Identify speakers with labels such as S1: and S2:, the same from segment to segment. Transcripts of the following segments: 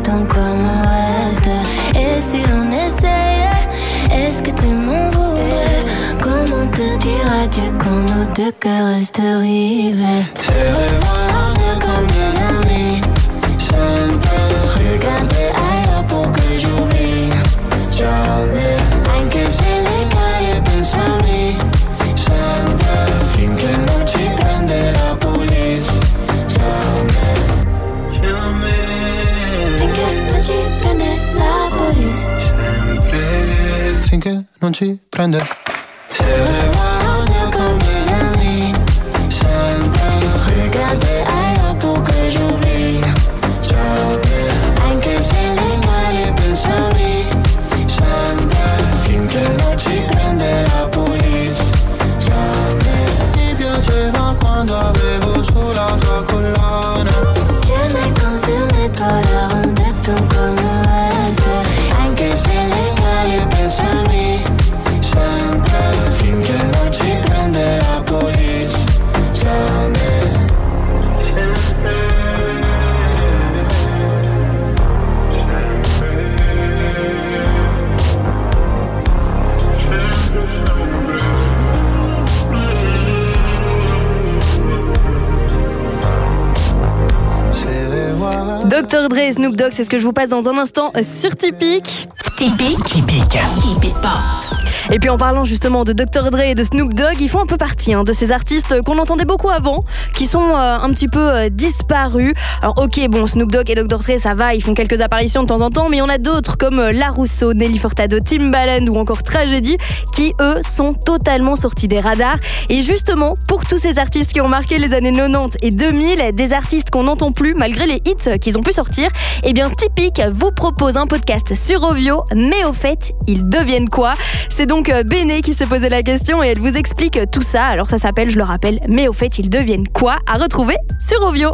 S1: ton corps mon reste. Et si l'on essayait, est-ce que tu m'en voudrais? Comment te dire adieu quand nos deux cœurs restent rivés? Se revoir comme des amis. Je ne peux regarder ailleurs pour que j'oublie. Jamais, anche se le calle pensami. Sempre, finché non ci prende la police. Jamais, finché non ci prende la police.
S2: Finché non ci prende.
S1: Se revoir comme des amis. Sempre, regarder ailleurs pour que j'oublie. Jamais, anche se le calle pensami. Finché non ci prende la police. Jamais.
S2: Mi piaceva quando avevo sulla tua collana.
S1: J'aimais quand sur mes doigts la rondette ton corps me reste. Anche se le calle pensami. Sempre. Finché non ci prende la police. Jamais.
S3: Dr. Dre et Snoop Dogg, c'est ce que je vous passe dans un instant sur Typique.
S4: Typique. Keep it pop.
S3: Et puis en parlant justement de Dr. Dre et de Snoop Dogg, ils font un peu partie de ces artistes qu'on entendait beaucoup avant, qui sont un petit peu disparus. Alors ok, bon, Snoop Dogg et Dr. Dre, ça va, ils font quelques apparitions de temps en temps, mais il y en a d'autres comme La Rousseau, Nelly Furtado, Timbaland ou encore Tragedy, qui eux sont totalement sortis des radars. Et justement, pour tous ces artistes qui ont marqué les années 90 et 2000, des artistes qu'on n'entend plus malgré les hits qu'ils ont pu sortir, eh bien Typique vous propose un podcast sur Ovio, mais au fait, ils deviennent quoi? C'est donc Béné qui s'est posé la question et elle vous explique tout ça. Alors ça s'appelle, je le rappelle, mais au fait, ils deviennent quoi? À retrouver sur Ovio.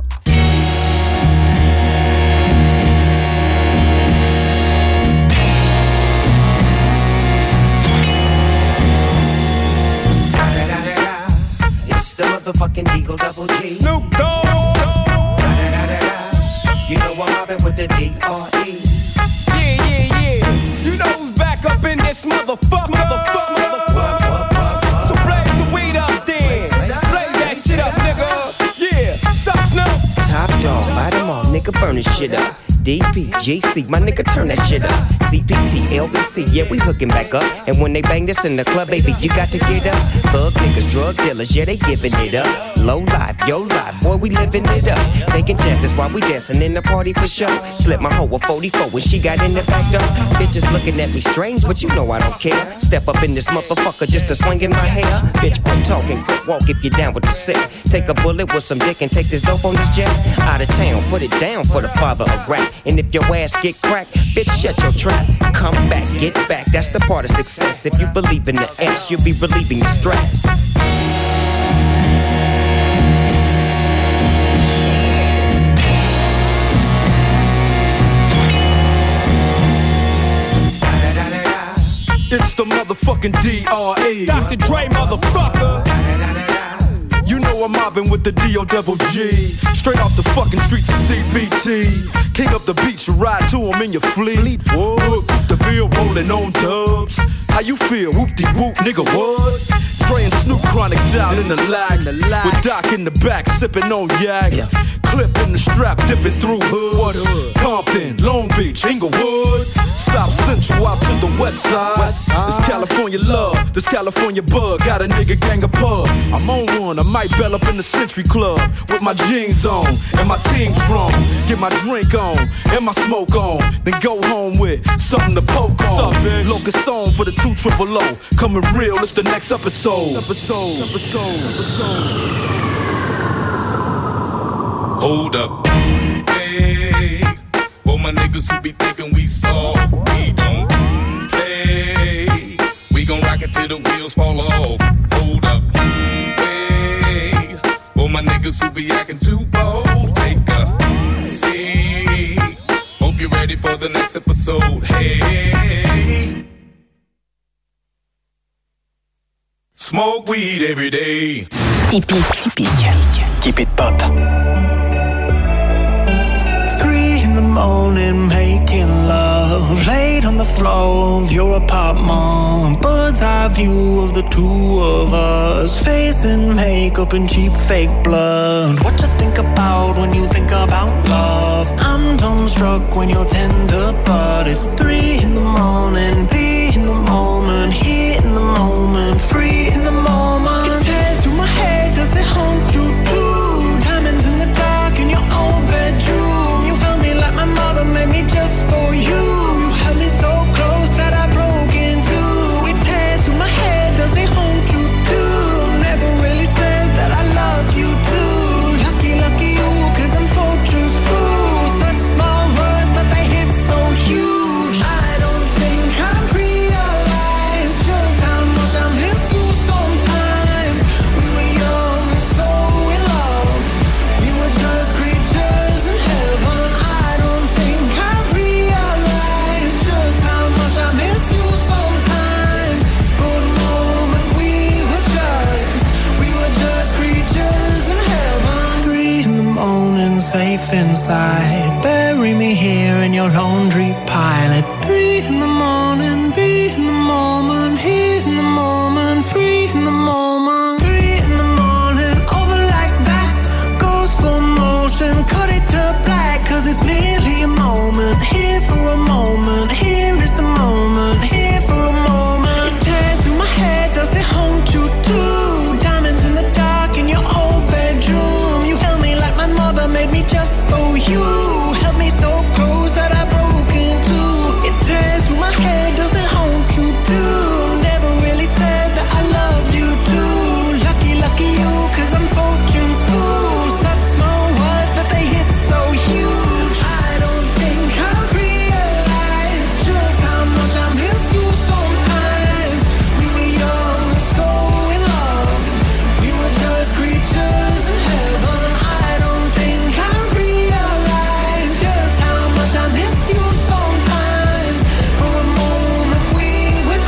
S5: It's the motherfucking Deagle Double G.
S6: Snoop Dogg.
S5: You know I'm mobbing with the D.R.E.
S6: Yeah. You know who's back up in this motherfucker. So blaze the weed up then. Blaze that shit up, nigga. Yeah, sup, Snoop?
S5: Top dog, light 'em all, nigga, burn this shit up. DP, GC, my nigga, turn that shit up. CPT, LBC, yeah, we hooking back up. And when they bang this in the club, baby, you got to get up. Thug niggas, drug dealers, yeah, they giving it up. Low life, yo life, boy, we living it up. Taking chances while we dancing in the party for sure. Slip my hoe a 44 when she got in the back door. Bitches looking at me strange, but you know I don't care. Step up in this motherfucker just to swing in my hair. Bitch, quit talking, quit walk if you're down with the sick. Take a bullet with some dick and take this dope on this jet. Out of town, put it down for the father of rap. And if your ass get cracked, bitch, shut your trap. Come back, get back, that's the part of success. If you believe in the S, you'll be relieving the stress.
S6: It's the motherfucking D.R.E. Dr. Dre, motherfucker. You know I'm mobbing with the D.O.G. Straight off the fucking streets of CBT. King up the beach, you ride to him in your fleet. Whoa, the field rolling on dubs. How you feel? Whoop-de-whoop, nigga, what? Dre and Snoop Chronic down in the lag. With Doc in the back, sipping on yak. Clip in the strap, dipping through hoods. Compton, Long Beach, Inglewood. South Central out to the west side. It's California love, this California bug. Got a nigga gang of pub. I'm on one, I might bell up in the Century Club. With my jeans on, and my team strong. Get my drink on, and my smoke on. Then go home with something to poke on. Locust on for the 200. Coming real, it's the next episode.
S7: Hold up. Hey, for my niggas who be thinking we soft, we don't play. We gon' rock it till the wheels fall off. Hold up. Hey, for my niggas who be acting too bold, take a seat. Hope you're ready for the next episode. Hey, smoke weed every day.
S4: Typique. Keep it pop.
S8: 3 in the morning, hey.
S2: love laid on the floor of your apartment. Bird's eye view of the two of us, face and makeup and cheap fake blood. What you think about when you think about love? I'm dumbstruck when you're tender, but it's 3 in the morning. Be in the moment, here in the moment, free in the moment. It tears through my head, does it haunt you too? Diamonds in the dark in your old bedroom. You held me like my mother made me just for you. You held me so close that I broke in two. It tears through my head, does it haunt you too? Never really said that I loved you too. Lucky, lucky you, cause I'm fortune's fool. Such small words, but they hit so huge. I don't think I've realized just how much I miss you sometimes. We were young and so in love. We were just creatures in heaven. I don't think I've realized just how much I miss you sometimes. For a moment we were just creatures in heaven. 3 in the morning, safe inside. Bury me here in your laundry pile. At 3 in the morning, be in the moment, here in the moment, free in the moment. 3 in the morning, over like that. Go slow motion, cut it to black, cause it's merely a moment. Here for a moment, here is the moment, here for a moment. It tears through my head, does it haunt you too? Diamonds in the dark in your old bedroom. You held me like my mother made me just for you. Held me so close that I broke in two. It tears through my head, does it haunt you too? Never really said that I loved you too. Lucky, lucky you, cause I'm fortune's fool. Such small words, but they hit so huge. I don't think I've realized just how much I miss you sometimes. We were young and so in love. We were just creatures in heaven. I don't think I've realized just how much I miss you sometimes. For a moment we were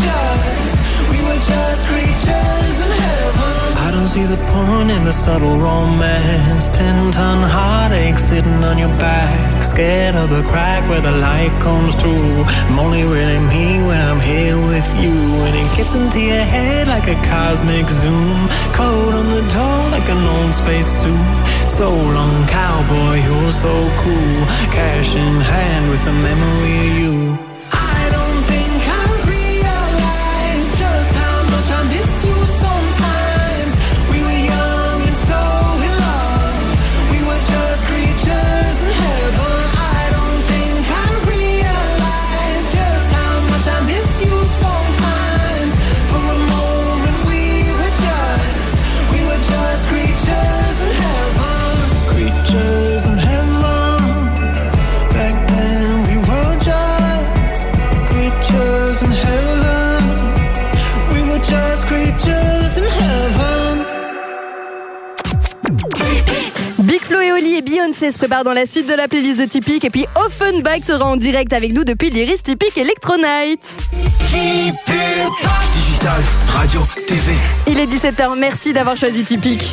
S2: just creatures in heaven. I don't see the point in the subtle romance. 10-ton heartache sitting on your back, scared of the crack where the light comes through. I'm only really me when I'm here with you, and it gets into your head like a cosmic zoom. Cold on the door like an old space suit. So long, cowboy, you're so cool. Cash in hand with a memory of you. I don't think I've realized just how much I miss you sometimes. We were young and so in love. We were just creatures in heaven. I don't think I've realized just how much I miss you sometimes. For a moment we were just creatures in heaven. Creatures in heaven. Back then we were just creatures in heaven. We were just creatures in heaven.
S3: Big Flo et Oli et Beyoncé se préparent dans la suite de la playlist de Typique. Et puis Offenbach sera en direct avec nous depuis l'Iris Typique Electronight.
S6: Digital, radio, TV.
S3: Il est 17h, merci d'avoir choisi Typique.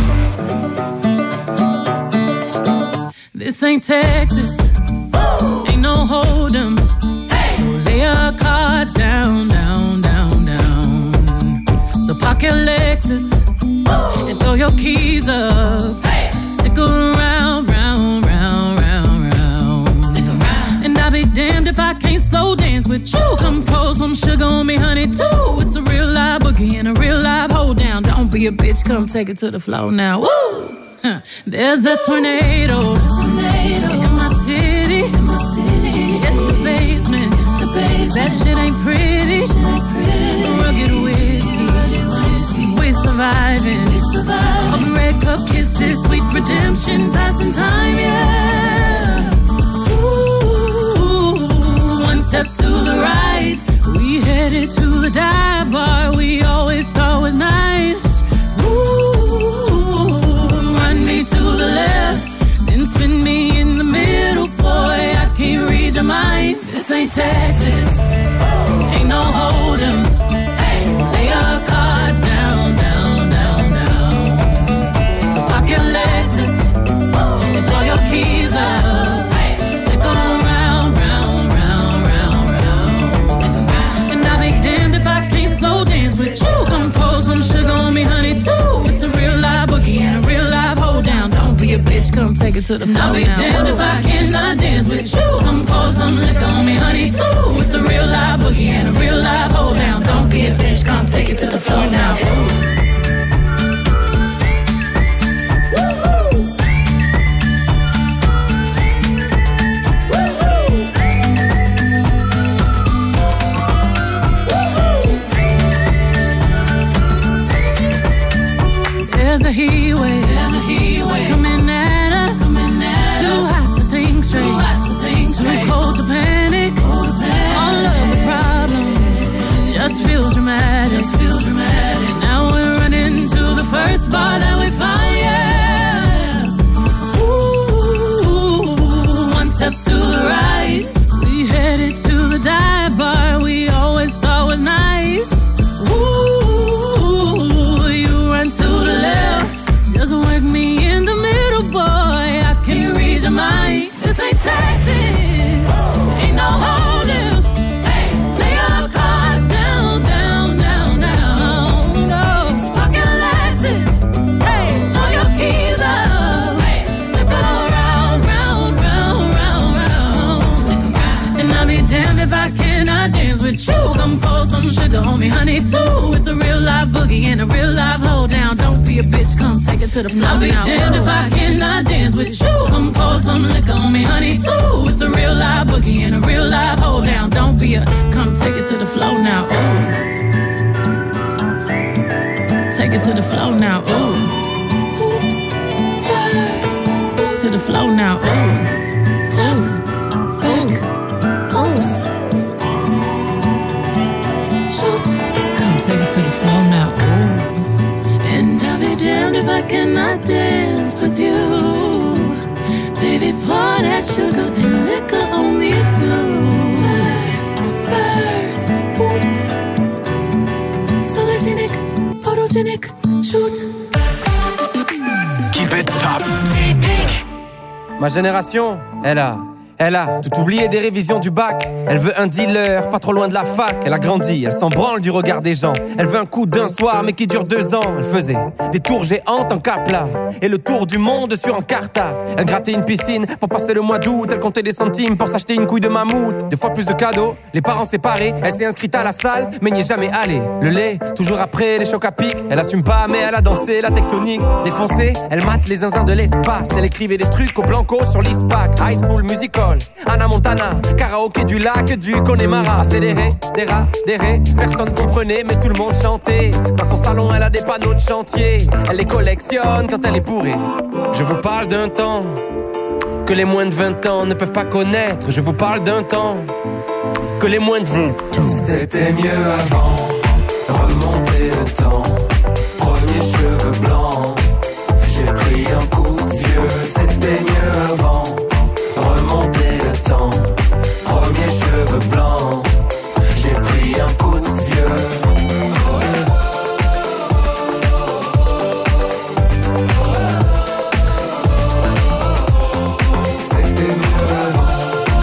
S8: This ain't Texas, ain't no hold'em. So lay your cards down, down, down, down. So park your Lexus and throw your keys up. Stick around, round, round, round, round. Stick around. And I'll be damned if I can't slow dance with you. Come pour some sugar on me, honey, too. It's a real live boogie and a real live hold down. Don't be a bitch, come take it to the floor now. Woo! There's a tornado in my city. It's the basement. That shit ain't pretty. Rugged whiskey. We're surviving. Of red cup kisses, sweet redemption, passing time, yeah. Ooh, one step to the right, we headed to the dive bar we always thought was nice. Ooh, run me to the left, then spin me in the middle, boy, I can't read your mind. This ain't Texas, ain't no hold'em. Lay your cards down, down, down, down. So park your Lexus and throw your keys up. Stick around, round, round, round. it to the floor. I'll be damned if I cannot dance with you. Come pour some liquor on me, honey, too. It's a real live boogie and a real live hold down. Don't be a bitch, come take it to the floor now. There's a heat wave coming at us. Too hot to think straight, too cold to panic. All of the problems just feel dramatic. Now we're running to the first bar that we find. Yeah. Ooh, one step to the right, we headed to the dive bar we always thought was nice. Ooh, you run to the left. Just work me in the middle, boy. I can read your mind. This ain't tactics, ain't no holding. Hey, lay your cards down, down, down, down. No, pocket Lexus. Hey, throw your keys up. Hey, stick around, round, round, round, round. Stick around. And I'll be damned if I cannot dance with you. Come pour some sugar on me, honey, too. It's a real live boogie and a real live hold down. Don't be a bitch, come take it to the floor. I'll be damned if I cannot dance with you. Come pour some liquor on me, honey, too. It's a real live boogie and a real live hold down. Don't be a, come take it to the floor now. Ooh. Take it to the floor now. Ooh. Oops, spurs. To the floor now. Ooh. Top, back, oops. Take it to the floor now, ooh. And I'll be damned if I cannot dance with you. Baby, pour that sugar and liquor on me too. Spurs, boots. Sologenic, photogenic, shoot.
S6: Keep it pop, typique.
S9: Ma génération, elle a tout oublié des révisions du bac. Elle veut un dealer, pas trop loin de la fac. Elle a grandi, elle s'en branle du regard des gens. Elle veut un coup d'un soir, mais qui dure 2 ans. Elle faisait des tours géantes en Capla et le tour du monde sur Encarta. Elle grattait une piscine pour passer le mois d'août. Elle comptait des centimes pour s'acheter une couille de mammouth. 2 fois plus de cadeaux, les parents séparés. Elle s'est inscrite à la salle, mais n'y est jamais allée. Le lait, toujours après les chocs à pic. Elle assume pas, mais elle a dansé la tectonique. Défoncée, elle mate les zinzins de l'espace. Elle écrivait des trucs au blanco sur l'ISPAC. High School Musical, Anna Montana, karaoké du lac du Connemara. Accéléré, déré, personne comprenait mais tout le monde chantait. Dans son salon elle a des panneaux de chantier. Elle les collectionne quand elle est bourrée. Je vous parle d'un temps que les moins de 20 ans ne peuvent pas connaître. Je vous parle d'un temps que les moins de 20 ans.
S2: C'était mieux avant, remonter le temps. Premier cheveux blancs, j'ai pris un coup de vieux. C'était mieux avant, remonter le temps. Premier cheveux blancs, j'ai pris un coup de vieux. C'était mieux avant.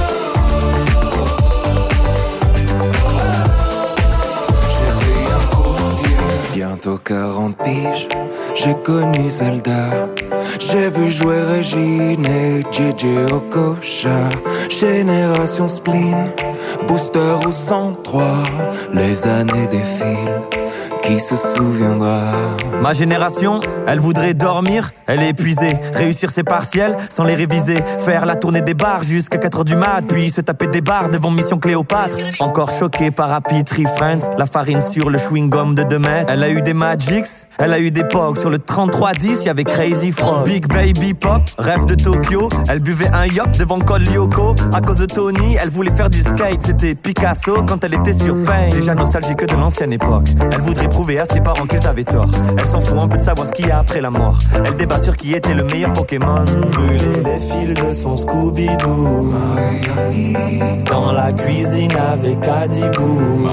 S2: J'ai pris un coup de vieux. Bientôt 40 piges, j'ai connu Zelda. J'ai vu jouer Régine et JJ Okocha. Génération spleen, booster ou 103. Les années défilent, qui se souviendra?
S10: Ma génération, elle voudrait dormir, elle est épuisée. Réussir ses partiels sans les réviser. Faire la tournée des bars jusqu'à 4h du mat. Puis se taper des bars devant Mission Cléopâtre. Encore choquée par Happy Tree Friends. La farine sur le chewing-gum de 2 mètres. Elle a eu des Magics, elle a eu des Pogs. Sur le 3310, y'avait Crazy Frog. Big Baby Pop, rêve de Tokyo. Elle buvait un yop devant Col Lyoko. À cause de Tony, elle voulait faire du skate. C'était Picasso quand elle était sur Pain. Déjà nostalgique de l'ancienne époque. Elle voudrait prouver à ses parents qu'elles avaient tort. Elle s'en fout un peu de savoir ce qu'il y a après la mort. Elle débat sur qui était le meilleur Pokémon. Brûler les fils de son Scooby-Doo dans la cuisine avec Adibou.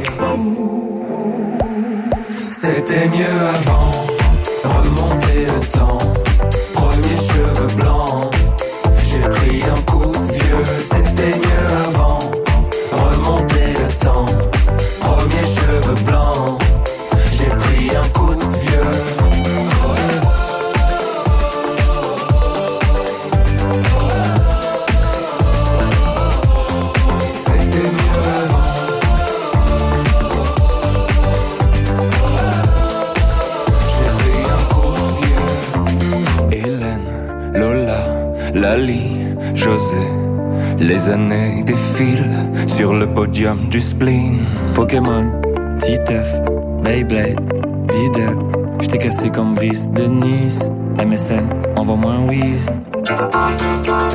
S2: C'était mieux avant, remonter le temps. Premier cheveux blancs, j'ai pris un coup de vieux. C'était mieux avant, remonter le temps. Premier cheveux blancs, j'ai pris un coup de vieux.
S11: José. Les années défilent sur le podium du spleen.
S2: Pokémon, Titeuf, Beyblade, Diddle. J't'ai cassé comme Brice de Nice. MSN, envoie-moi un whiz. Je vous parle de temps.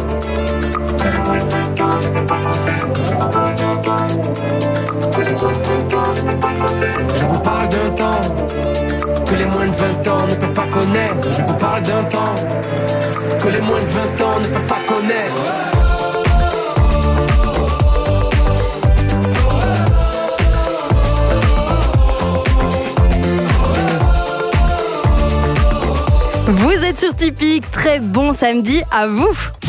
S2: Que les moins de 20 ans ne peuvent pas connaître. Je vous parle d'un temps que les moins de 20 ans ne peuvent pas connaître.
S3: Vous êtes sur Typique, très bon samedi à vous.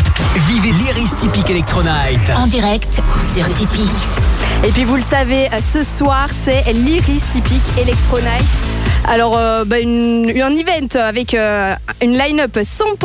S4: Vivez l'Iris Typique Electro Night
S1: En direct sur Typique.
S3: Et puis vous le savez, ce soir c'est l'Iris Typique Electro Night. Alors un event avec une line-up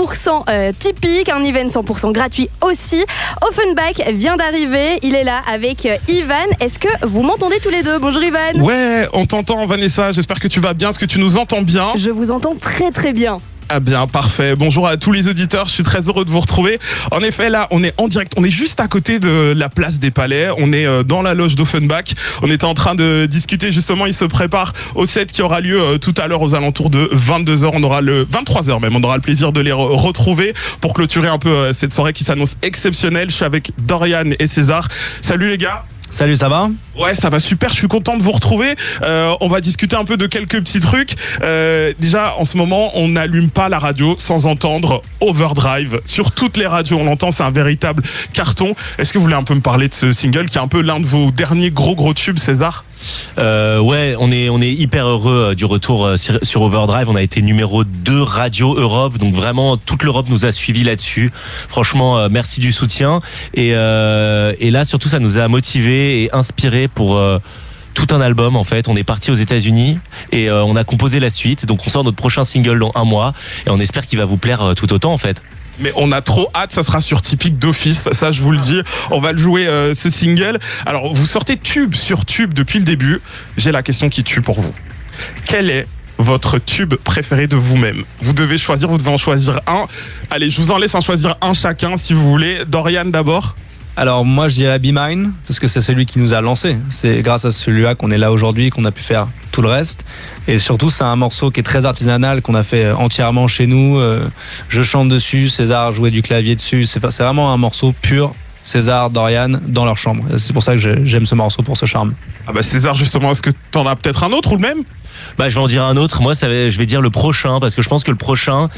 S3: 100% typique, un event 100% gratuit aussi. Offenbach vient d'arriver, il est là avec Ivan. Est-ce que vous m'entendez tous les deux? Bonjour Ivan.
S12: Ouais, on t'entend Vanessa, j'espère que tu vas bien, est-ce que tu nous entends bien?
S3: Je vous entends très très bien.
S12: Ah bien, parfait. Bonjour à tous les auditeurs, je suis très heureux de vous retrouver. En effet, là, on est en direct, on est juste à côté de la place des Palais, on est dans la loge d'Offenbach. On était en train de discuter, justement, il se prépare au set qui aura lieu tout à l'heure aux alentours de 22h, on aura 23h même, on aura le plaisir de les retrouver pour clôturer un peu cette soirée qui s'annonce exceptionnelle. Je suis avec Dorian et César. Salut les gars.
S13: Salut, ça va?
S12: Ouais, ça va super, je suis content de vous retrouver. On va discuter un peu de quelques petits trucs. Déjà, en ce moment, on n'allume pas la radio sans entendre Overdrive. Sur toutes les radios, on l'entend, c'est un véritable carton. Est-ce que vous voulez un peu me parler de ce single qui est un peu l'un de vos derniers gros tubes, César?
S13: Ouais, on est hyper heureux du retour sur Overdrive. On a été numéro 2 Radio Europe, donc vraiment toute l'Europe nous a suivis là-dessus. Franchement, merci du soutien. Et là, surtout, ça nous a motivés et inspirés pour tout un album. En fait, on est parti aux États-Unis et on a composé la suite. Donc, on sort notre prochain single dans 1 mois et on espère qu'il va vous plaire tout autant, en fait.
S12: Mais on a trop hâte, ça sera sur Typique d'office, ça je vous le dis, on va le jouer ce single. Alors vous sortez tube sur tube depuis le début, j'ai la question qui tue pour vous. Quel est votre tube préféré de vous-même? Vous devez en choisir un. Allez, je vous en laisse en choisir un chacun si vous voulez. Dorian d'abord.
S13: Alors moi je dirais Be Mine, parce que c'est celui qui nous a lancé. C'est grâce à celui-là qu'on est là aujourd'hui, qu'on a pu faire tout le reste. Et surtout c'est un morceau qui est très artisanal, qu'on a fait entièrement chez nous. Je chante dessus, César jouait du clavier dessus. C'est vraiment un morceau pur. César, Dorian, dans leur chambre. C'est pour ça que j'aime ce morceau, pour ce charme.
S12: Ah bah César, justement, est-ce que t'en as peut-être un autre ou le même?
S13: Bah je vais en dire un autre. Moi je vais dire le prochain, parce que je pense que le prochain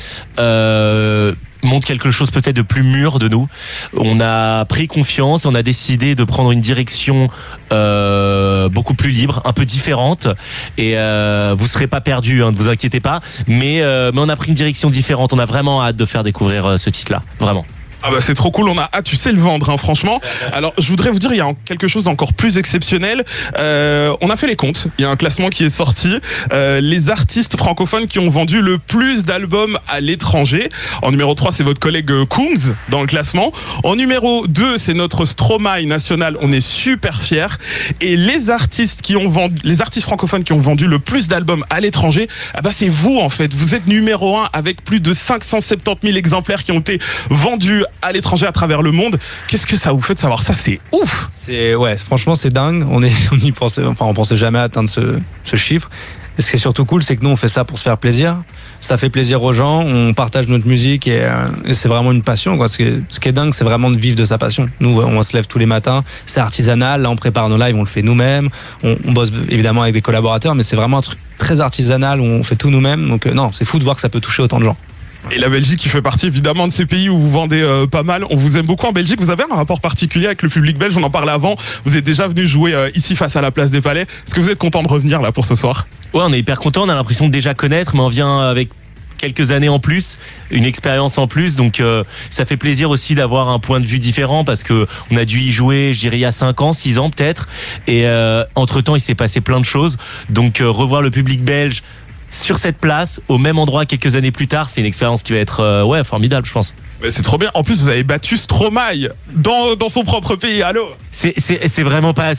S13: montre quelque chose peut-être de plus mûr de nous. On a pris confiance, on a décidé de prendre une direction beaucoup plus libre, un peu différente, et vous serez pas perdus, hein, ne vous inquiétez pas, mais on a pris une direction différente. On a vraiment hâte de faire découvrir ce titre-là, vraiment.
S12: Ah bah c'est trop cool, on a hâte, tu sais le vendre, hein, franchement. Alors je voudrais vous dire, il y a quelque chose d'encore plus exceptionnel. On a fait les comptes, il y a un classement qui est sorti. Les artistes francophones qui ont vendu le plus d'albums à l'étranger. En numéro 3, c'est votre collègue Kungs dans le classement. En numéro 2, c'est notre Stromae national, on est super fiers. Et les artistes francophones qui ont vendu le plus d'albums à l'étranger, ah bah c'est vous en fait. Vous êtes numéro 1 avec plus de 570 000 exemplaires qui ont été vendus à l'étranger à travers le monde. Qu'est-ce que ça vous fait de savoir ça? C'est ouf.
S13: Ouais, franchement c'est dingue. On y pensait, on pensait jamais atteindre ce chiffre. Et ce qui est surtout cool, c'est que nous on fait ça pour se faire plaisir. Ça fait plaisir aux gens, on partage notre musique et c'est vraiment une passion, quoi. Ce qui est dingue, c'est vraiment de vivre de sa passion. Nous on se lève tous les matins, c'est artisanal, là on prépare nos lives, on le fait nous-mêmes, on bosse évidemment avec des collaborateurs, mais c'est vraiment un truc très artisanal où on fait tout nous-mêmes. Donc non, c'est fou de voir que ça peut toucher autant de gens.
S12: Et la Belgique qui fait partie évidemment de ces pays où vous vendez pas mal. On vous aime beaucoup en Belgique. Vous avez un rapport particulier avec le public belge. On en parlait avant. Vous êtes déjà venu jouer ici face à la place des Palais. Est-ce que vous êtes content de revenir là pour ce soir?
S13: Ouais, on est hyper content. On a l'impression de déjà connaître, mais on vient avec quelques années en plus, une expérience en plus, donc ça fait plaisir aussi d'avoir un point de vue différent, parce que on a dû y jouer, je dirais, il y a 5 ans, 6 ans peut-être, et entre-temps il s'est passé plein de choses, donc revoir le public belge sur cette place, au même endroit quelques années plus tard, c'est une expérience qui va être formidable, je pense.
S12: Mais c'est trop bien. En plus, vous avez battu Stromae dans son propre pays. Allô.
S13: C'est vraiment pas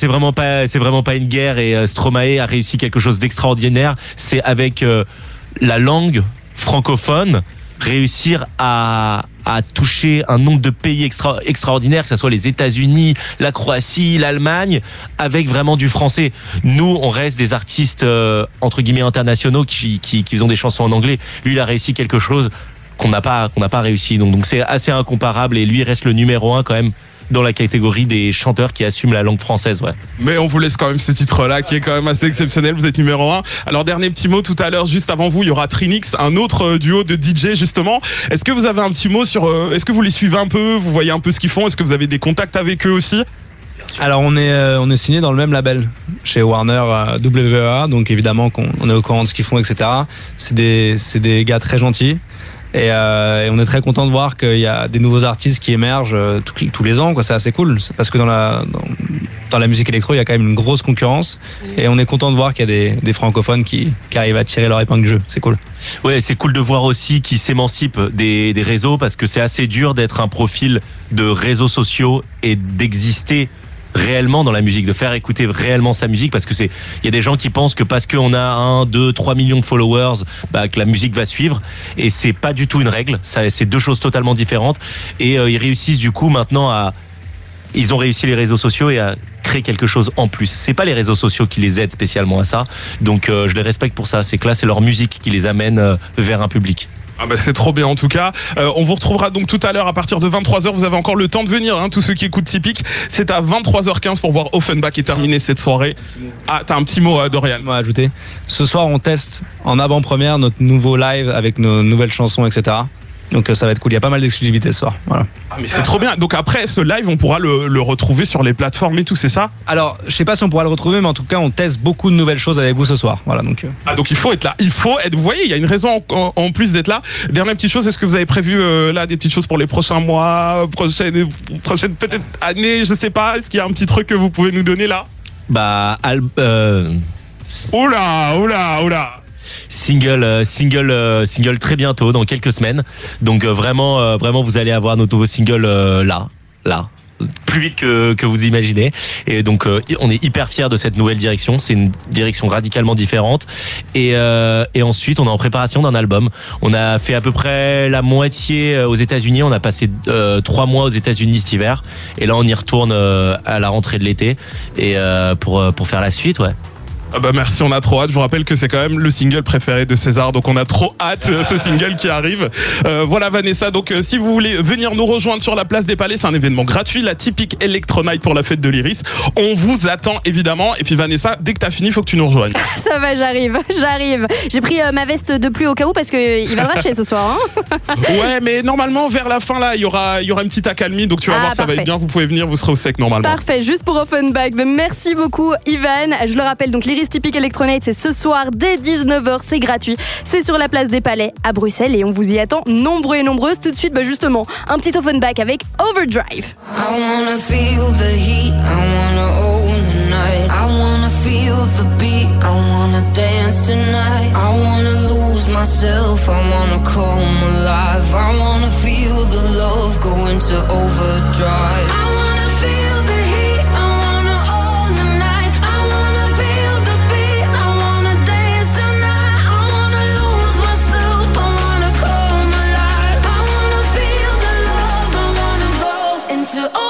S13: une guerre, et Stromae a réussi quelque chose d'extraordinaire. C'est avec la langue francophone
S14: réussir à toucher un nombre de pays extraordinaires, que ce soit les États-Unis, la Croatie, l'Allemagne, avec vraiment du français. Nous, on reste des artistes entre guillemets internationaux qui font des chansons en anglais. Lui, il a réussi quelque chose qu'on n'a pas réussi. Donc c'est assez incomparable et lui reste le numéro 1 quand même dans la catégorie des chanteurs qui assument la langue française, ouais.
S12: Mais on vous laisse quand même ce titre-là qui est quand même assez exceptionnel. Vous êtes numéro 1. Alors, dernier petit mot tout à l'heure, juste avant vous, il y aura Trinix, un autre duo de DJ justement. Est-ce que vous avez un petit mot sur, est-ce que vous les suivez un peu? Vous voyez un peu ce qu'ils font? Est-ce que vous avez des contacts avec eux aussi?
S13: Alors on est signé dans le même label chez Warner WEA, donc évidemment qu'on est au courant de ce qu'ils font, etc. C'est des gars très gentils. Et on est très content de voir qu'il y a des nouveaux artistes qui émergent tous les ans, quoi. C'est assez cool. C'est parce que dans la musique électro, il y a quand même une grosse concurrence. Et on est content de voir qu'il y a des francophones qui arrivent à tirer leur épingle du jeu. C'est cool.
S14: Ouais, c'est cool de voir aussi qu'ils s'émancipent des réseaux, parce que c'est assez dur d'être un profil de réseaux sociaux et d'exister réellement dans la musique, de faire écouter réellement sa musique, parce que il y a des gens qui pensent que parce qu'on a 1, 2, 3 millions de followers, que la musique va suivre, et c'est pas du tout une règle. C'est deux choses totalement différentes, et ils réussissent du coup maintenant ils ont réussi les réseaux sociaux et à créer quelque chose en plus. C'est pas les réseaux sociaux qui les aident spécialement à ça, donc je les respecte pour ça. C'est que là, c'est leur musique qui les amène vers un public.
S12: Ah bah c'est trop bien en tout cas. On vous retrouvera donc tout à l'heure à partir de 23h. Vous avez encore le temps de venir, hein, tous ceux qui écoutent Typique. C'est à 23h15 pour voir Offenbach et terminer cette soirée. Ah, t'as un petit mot, Dorian?
S13: Moi, ajouter. Ce soir, on teste en avant-première notre nouveau live avec nos nouvelles chansons, etc. Donc ça va être cool, il y a pas mal d'exclusivité ce soir. Voilà.
S12: Ah mais c'est trop bien. Donc après ce live, on pourra le retrouver sur les plateformes et tout, c'est ça?
S13: Alors, je sais pas si on pourra le retrouver, mais en tout cas, on teste beaucoup de nouvelles choses avec vous ce soir. Voilà, donc.
S12: Ah donc il faut être là, vous voyez, il y a une raison en plus d'être là. Dernière petite chose, est-ce que vous avez prévu là des petites choses pour les prochains mois, prochaines peut-être années, je sais pas. Est-ce qu'il y a un petit truc que vous pouvez nous donner là? Oula.
S14: Single très bientôt, dans quelques semaines. Donc vraiment vous allez avoir nos nouveaux singles là, plus vite que vous imaginez. Et donc on est hyper fiers de cette nouvelle direction. C'est une direction radicalement différente. Et ensuite on est en préparation d'un album. On a fait à peu près la moitié aux États-Unis. On a passé 3 mois aux États-Unis cet hiver. Et là on y retourne à la rentrée de l'été et pour faire la suite, ouais.
S12: Ah bah merci, on a trop hâte. Je vous rappelle que c'est quand même le single préféré de César, donc on a trop hâte ce single qui arrive. Voilà Vanessa, donc si vous voulez venir nous rejoindre sur la place des Palais, c'est un événement gratuit, la Typique Electro Night pour la fête de l'Iris. On vous attend évidemment. Et puis Vanessa, dès que t'as fini, faut que tu nous rejoignes.
S3: Ça va, j'arrive. J'ai pris ma veste de pluie au cas où parce qu'il va dracher ce soir. Hein.
S12: Ouais, mais normalement vers la fin là, il y aura une petite accalmie, donc tu vas voir, ça va être bien. Vous pouvez venir, vous serez au sec normalement.
S3: Parfait, juste pour Offenbach. Merci beaucoup Ivan. Je le rappelle, donc l'Iris Typique Electro Night, c'est ce soir dès 19h, c'est gratuit. C'est sur la place des Palais à Bruxelles et on vous y attend nombreux et nombreuses. Tout de suite, justement, un petit Offenbach avec Overdrive.
S1: I wanna feel the heat, I wanna own the night. I wanna feel the beat, I wanna dance tonight. I wanna lose myself, I wanna come alive. I wanna feel the love go into overdrive. I wanna feel the heat, I wanna own the night. I wanna feel the beat, I wanna dance tonight. I wanna lose myself, I wanna come alive. I wanna feel the love, I wanna go into overdrive.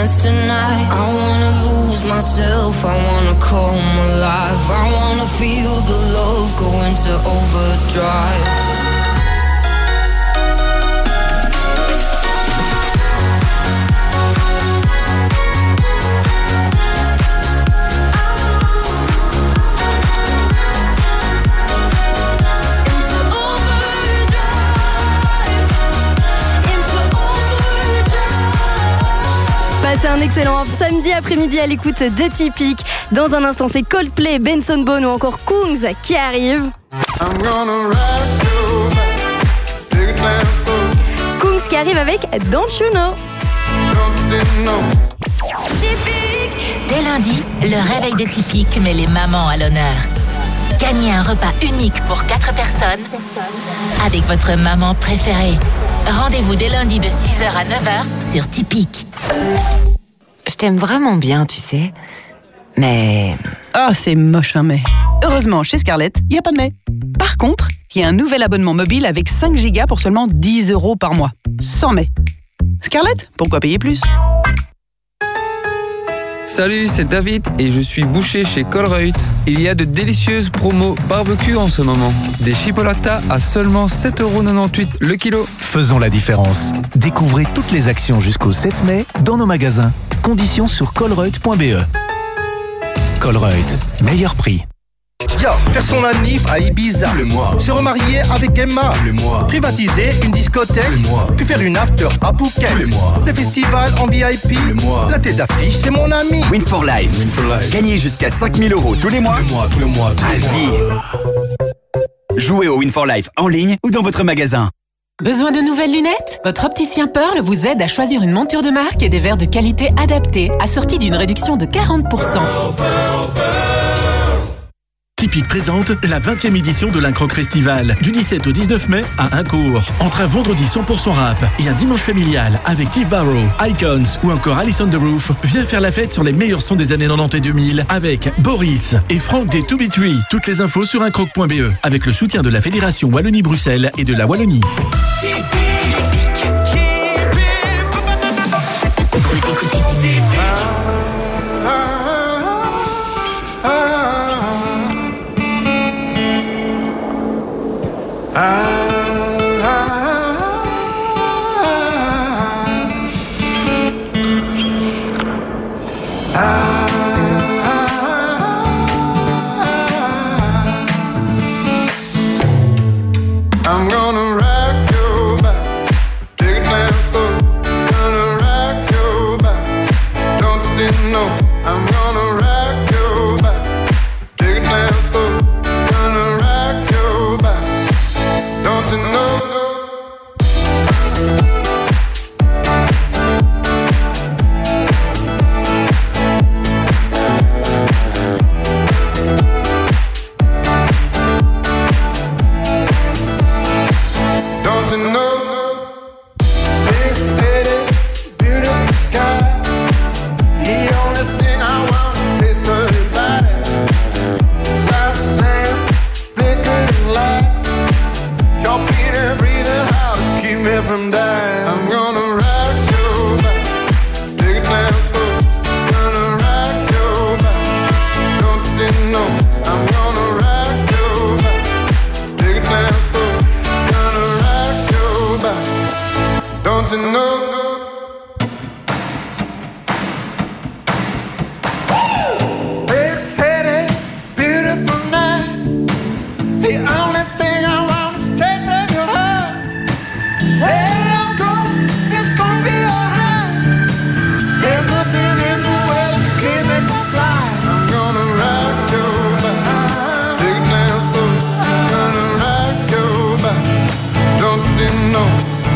S1: dance tonight. I wanna lose myself, I wanna come alive. I wanna feel the love go into overdrive.
S3: Passez un excellent samedi après-midi à l'écoute de Typique. Dans un instant, c'est Coldplay, Benson Boone ou encore Kungs qui arrivent. Kungs qui arrive avec Don't You Know.
S15: Dès lundi, le réveil de Typique met les mamans à l'honneur. Gagnez un repas unique pour 4 personnes avec votre maman préférée. Rendez-vous dès lundi de 6h à 9h sur Typique.
S16: Je t'aime vraiment bien, tu sais. Mais...
S17: Ah, c'est moche un mais. Heureusement, chez Scarlett, il n'y a pas de mais. Par contre, il y a un nouvel abonnement mobile avec 5 gigas pour seulement 10 € par mois. Sans mais. Scarlett, pourquoi payer plus ?
S18: Salut, c'est David et je suis boucher chez Colruyt. Il y a de délicieuses promos barbecue en ce moment. Des chipolatas à seulement 7,98€ le kilo.
S4: Faisons la différence. Découvrez toutes les actions jusqu'au 7 mai dans nos magasins. Conditions sur colruyt.be. Colruyt, meilleur prix.
S19: Yo, faire son anniv à Ibiza, le mois. Se remarier avec Emma, le mois. Privatiser une discothèque, le mois. Puis faire une after à Phuket, le mois. Le festival en VIP, le mois. La tête d'affiche, c'est mon ami.
S4: Win for Life. Gagnez jusqu'à 5 000 € tous les mois.
S19: Tous les mois.
S4: À vie. Jouez au Win for Life en ligne ou dans votre magasin.
S20: Besoin de nouvelles lunettes ? Votre opticien Pearl vous aide à choisir une monture de marque et des verres de qualité adaptés, assortis d'une réduction de 40%.
S21: Typique présente la 20e édition de l'Incroc Festival, du 17 au 19 mai à Incourt. Entre un vendredi 100% rap et un dimanche familial avec Steve Barrow, Icons ou encore Alice on the Roof, viens faire la fête sur les meilleurs sons des années 90 et 2000 avec Boris et Franck des 2B3. Toutes les infos sur incroc.be avec le soutien de la Fédération Wallonie-Bruxelles et de la Wallonie.
S15: Vous écoutez
S22: I'm gonna rock your back, take it down slow. Gonna rock your back, don't you know? I'm gonna rock your back, take it down slow. Gonna rock your back, don't you know? Don't you know? Big city, beautiful sky. The only thing I want is to taste of your body. South sand, thicker than light. Your beat and breathing house keep me from dying. I'm gonna rock your back, take it down slow. Gonna rock your back, don't you know? I'm gonna rock your back, take it down slow. Gonna rock your back, don't you know? Big city, beautiful night. The only thing I want is a taste of your heart. Let it go, it's gonna be alright. There's nothing in the world that can make me fly. I'm gonna rock your back, take it down slow. Gonna rock your back, don't you know?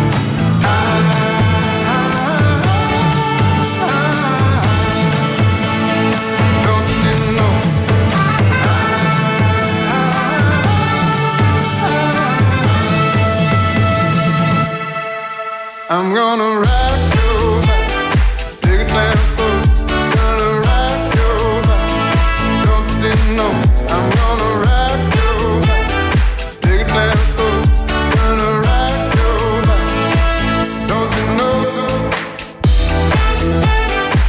S22: Don't you know? I'm gonna rock your back, take it down slow. Gonna rock your back, don't you know? I'm gonna rock your back, take it down slow. Gonna rock your back, don't you know?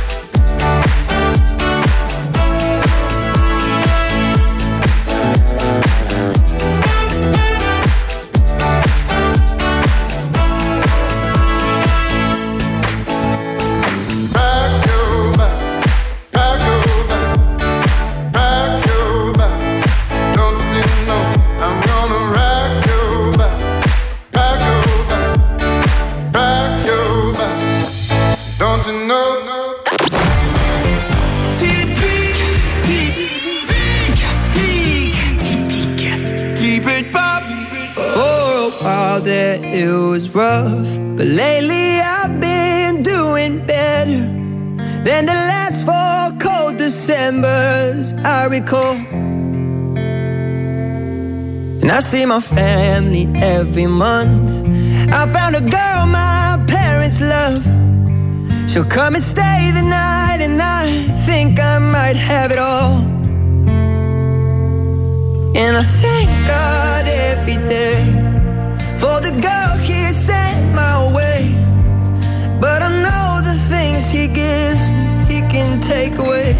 S5: while there it was rough. But lately I've been doing better than the last 4 cold Decembers I recall. And I see my family every month. I found a girl my parents love. She'll come and stay the night, and I think I might have it all. And I thank God every day for the girl He sent my way. But I know the things He gives me, He can take away.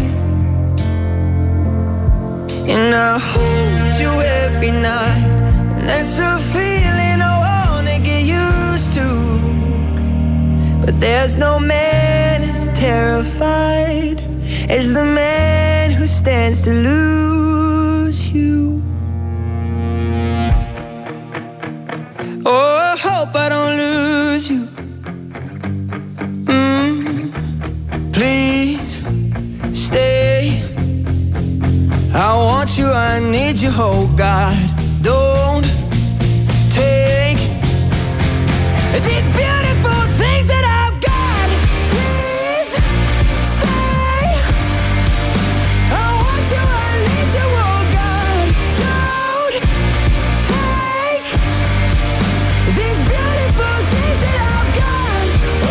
S5: And I hold you every night, and that's a feeling I wanna get used to. But there's no man as terrified as the man who stands to lose you. Oh, I hope I don't lose you. Please stay. I want you, I need you, oh God. Don't take these beautiful things that I've got. Please stay. I want you, I need you, oh God. Don't take these beautiful things that I've got.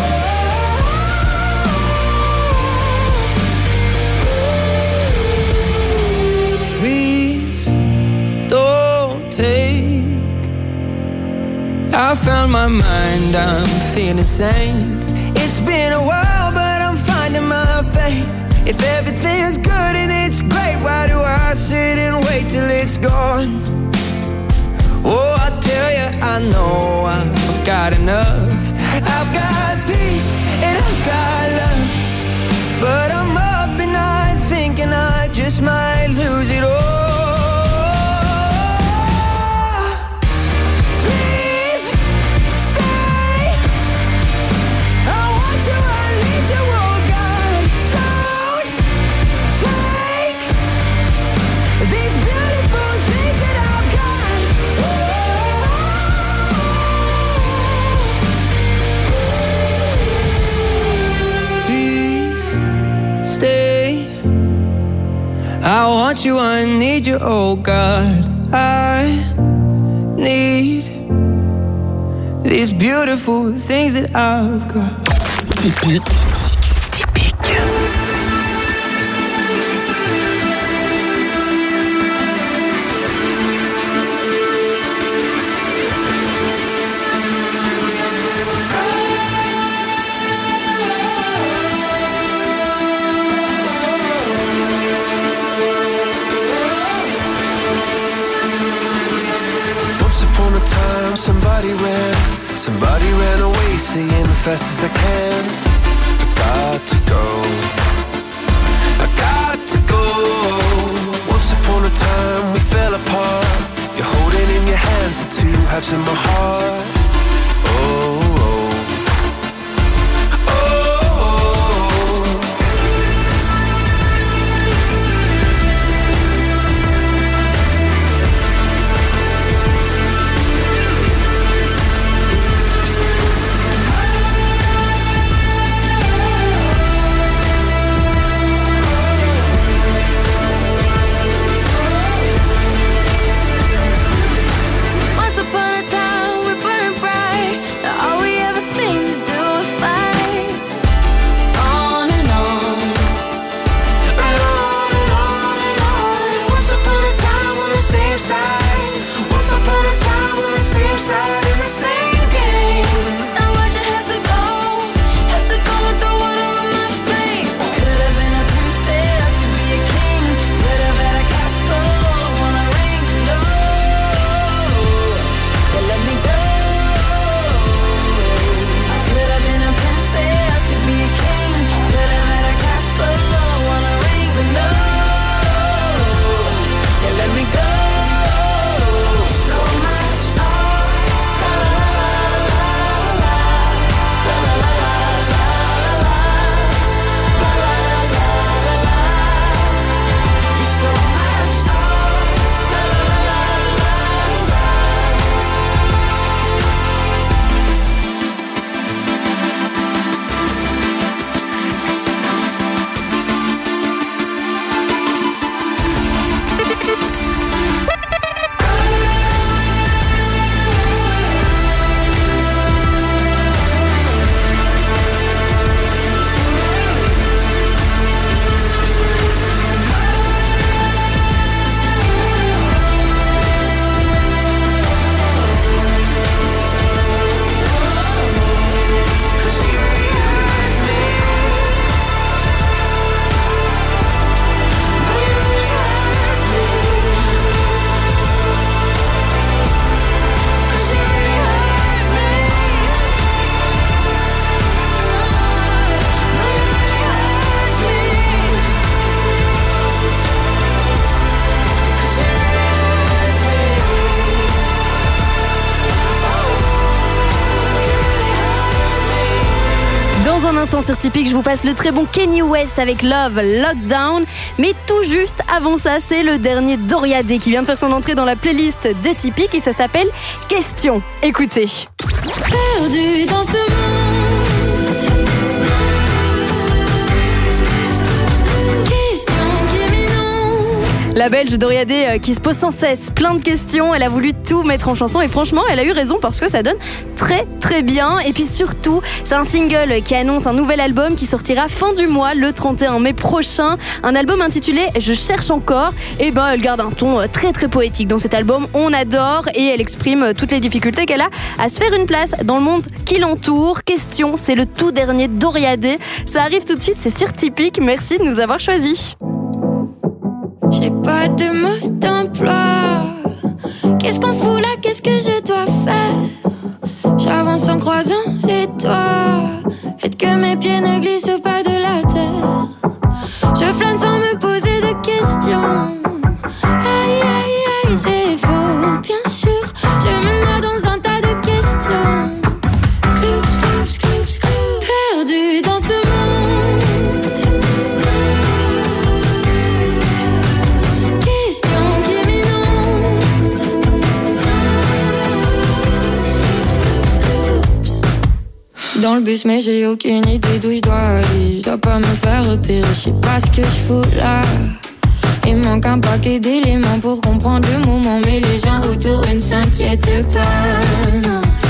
S5: Please don't take. I found my mind, I'm feeling sane. It's been a while, but I'm finding my faith. If everything's good and it's great, why do I sit and wait till it's gone? Oh, I tell you, I know I've got enough. I've got peace and I've got love. But I'm up at night thinking I just might lose it all. I want you, I need you, oh God. I need these beautiful things that I've got. Typique.
S7: Somebody ran away saying fast as I can. I got to go, I got to go. Once upon a time we fell apart. You're holding in your hands the 2 halves in my heart. Oh,
S1: Once upon a time, we're burning bright.
S3: Dans un instant sur Typique, je vous passe le très bon Kanye West avec Love Lockdown. Mais tout juste avant ça, c'est le dernier Doria Day qui vient de faire son entrée dans la playlist de Typique et ça s'appelle Question. Écoutez.
S1: Perdu dans ce monde. Question qui m'inonde.
S3: La Belge Doria Day qui se pose sans cesse plein de questions. Elle a voulu tout mettre en chanson et franchement, elle a eu raison parce que ça donne très très bien. Et puis surtout, c'est un single qui annonce un nouvel album qui sortira fin du mois, le 31 mai prochain. Un album intitulé Je cherche encore. Et ben, elle garde un ton très très poétique dans cet album. On adore et elle exprime toutes les difficultés qu'elle a à se faire une place dans le monde qui l'entoure. Question, c'est le tout dernier Doria Day. Ça arrive tout de suite, c'est sur Typique. Merci de nous avoir choisis.
S1: J'ai pas de mot d'emploi. Qu'est-ce qu'on fout là? Qu'est-ce que je dois faire? J'avance en croisant les doigts. Faites que mes pieds ne glissent pas de la terre. Je flâne sans me poser de questions. Aïe aïe aïe, c'est faux, bien sûr. Je me noie dans un tas de questions. Clou, clou, clou, clou. Perdu dans ce monde. Question qui m'inonde. Dans le bus mais j'ai aucune idée d'où je dois aller. Je dois pas me faire repérer, je sais pas ce que je fous là. Il manque un paquet d'éléments pour comprendre le moment. Mais les gens autour ne s'inquiètent pas, non.